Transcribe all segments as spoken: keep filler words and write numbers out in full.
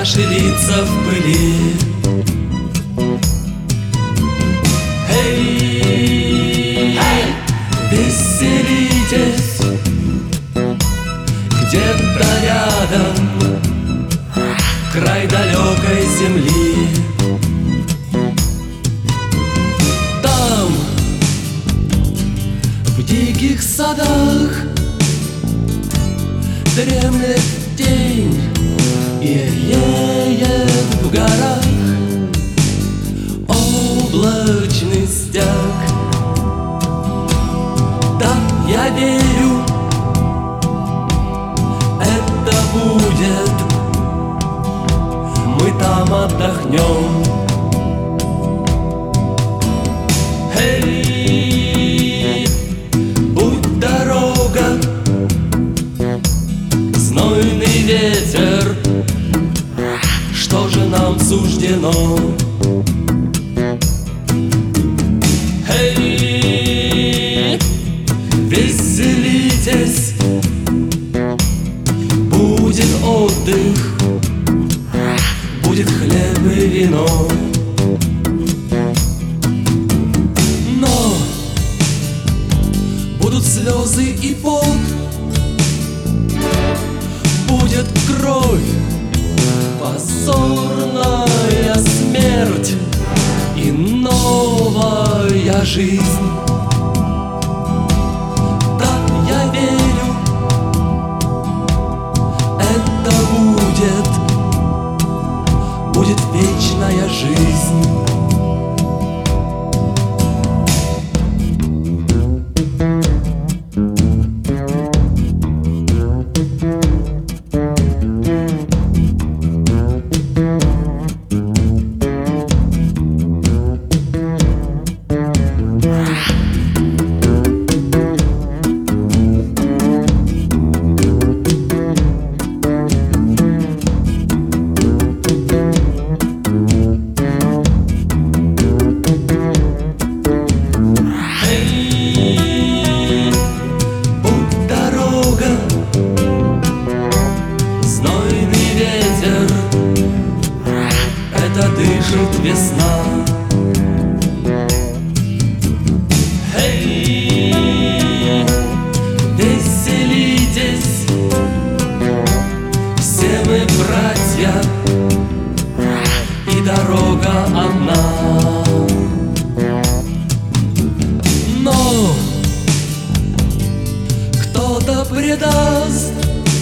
наши лица в пыли. Эй, эй, веселитесь, где-то рядом край далекой земли. Там, в диких садах, дремлет тень и реет в горах облачный стяг. Да, я верю, это будет, мы там отдохнем. Эй, будь дорога, знойный ветер, что же нам суждено? Эй, веселитесь, будет отдых, будет хлеб и вино. Но будут слезы и пот, будет кровь, позорная смерть и новая жизнь. Да, я верю, это будет, будет вечная жизнь. Дышит весна. Эй, веселитесь, все мы братья, и дорога одна. Но кто-то предаст,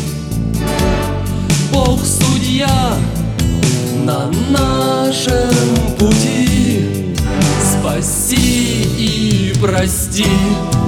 Бог судья на нашем пути. Спаси и прости.